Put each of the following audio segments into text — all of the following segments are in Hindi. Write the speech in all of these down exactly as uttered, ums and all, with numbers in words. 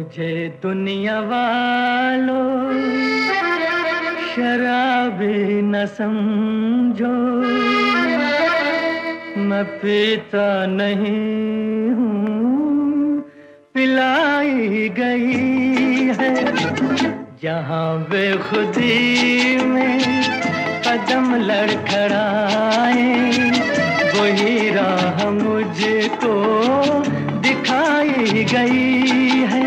मुझे दुनिया वालों शराबी न समझो, मैं पीता नहीं हूँ, पिलाई गई है। जहाँ बेखुदी में कदम लड़खड़ाए, वही राह मुझको दिखाई गई है।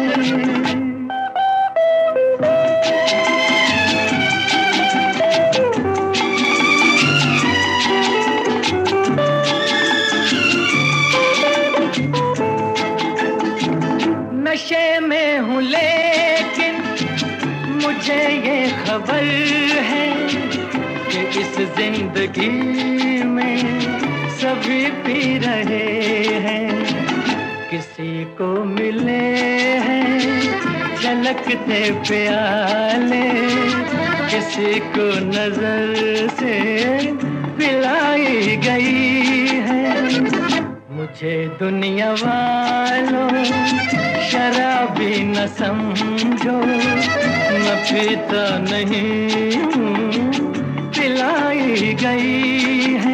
नशे में हूँ लेकिन मुझे ये खबर है कि इस जिंदगी में सभी पी रहे हैं। किसी को मिले हैं झलकते प्याले, किसी को नजर से पिलाई गई है। मुझे दुनिया वालों शराबी न समझो, मैं पीता नहीं हूँ, पिलाई गई है।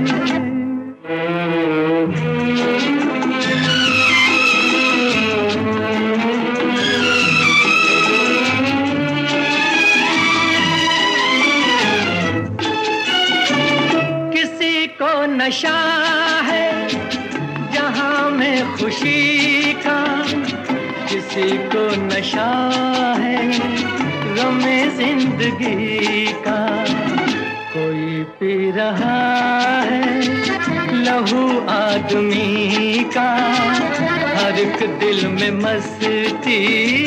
किसी को नशा है जहाँ में खुशी का, किसी को नशा है गमे जिंदगी का। कोई पी रहा है लहू आदमी का, हर एक दिल में मस्ती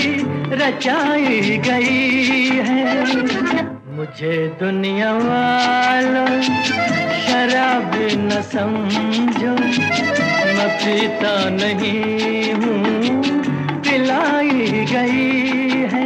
रचाई गई है। मुझे दुनिया वालों शराबी न समझो, मैं पीता नहीं हूँ, पिलाई गई है।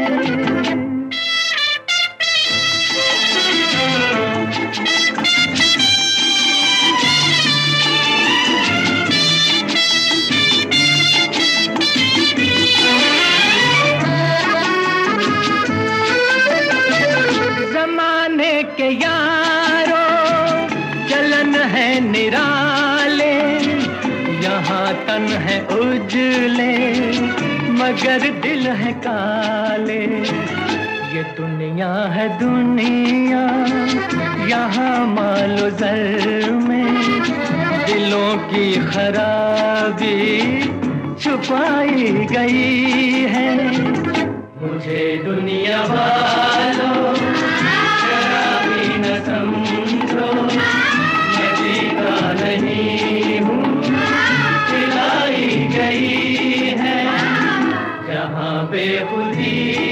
जमाने के यारों चलन है निराले, यहाँ तन है उजले मगर दिल है काले। ये दुनिया है दुनिया यहाँ मालो ज़र में, दिलों की खराबी छुपाई गई है। मुझे दुनिया वालों शराबी न समझो, मैं पीता नहीं हूँ, पिलाई गई है। जहाँ बेखुदी